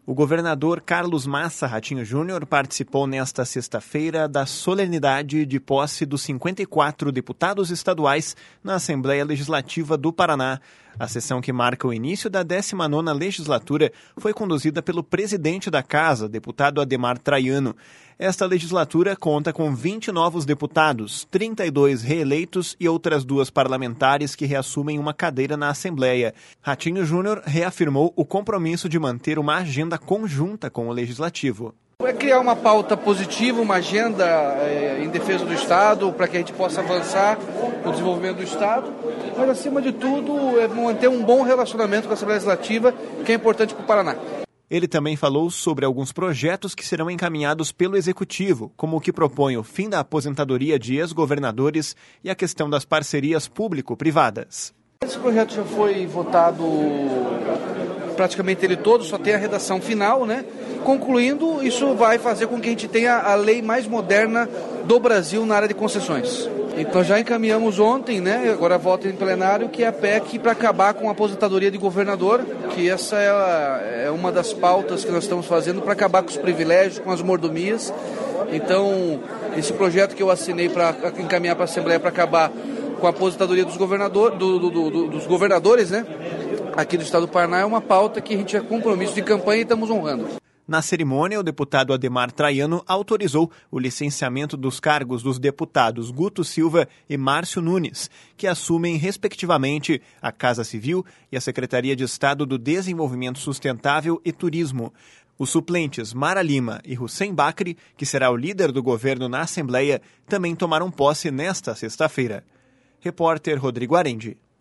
O governador Carlos Massa Ratinho Júnior participou nesta sexta-feira da solenidade de posse dos 54 deputados estaduais na Assembleia Legislativa do Paraná. A sessão que marca o início da 19ª legislatura foi conduzida pelo presidente da Casa, deputado Ademar Traiano. Esta legislatura conta com 20 novos deputados, 32 reeleitos e outras 2 parlamentares que reassumem uma cadeira na Assembleia. Ratinho Júnior reafirmou o compromisso de manter uma agenda conjunta com o Legislativo. É criar uma pauta positiva, uma agenda em defesa do Estado, para que a gente possa avançar no desenvolvimento do Estado, mas acima de tudo é manter um bom relacionamento com a Assembleia Legislativa, que é importante para o Paraná. Ele também falou sobre alguns projetos que serão encaminhados pelo Executivo, como o que propõe o fim da aposentadoria de ex-governadores e a questão das parcerias público-privadas. Esse projeto já foi votado praticamente ele todo, só tem a redação final, né? Concluindo, isso vai fazer com que a gente tenha a lei mais moderna do Brasil na área de concessões. Então já encaminhamos ontem, né? Agora volta em plenário, que é a PEC para acabar com a aposentadoria de governador, que essa é uma das pautas que nós estamos fazendo para acabar com os privilégios, com as mordomias. Então, esse projeto que eu assinei para encaminhar para a Assembleia para acabar com a aposentadoria dos governadores, né? Aqui do Estado do Paraná é uma pauta que a gente é compromisso de campanha e estamos honrando. Na cerimônia, o deputado Ademar Traiano autorizou o licenciamento dos cargos dos deputados Guto Silva e Márcio Nunes, que assumem, respectivamente, a Casa Civil e a Secretaria de Estado do Desenvolvimento Sustentável e Turismo. Os suplentes Mara Lima e Hussein Bacri, que será o líder do governo na Assembleia, também tomaram posse nesta sexta-feira. Repórter Rodrigo Arendi.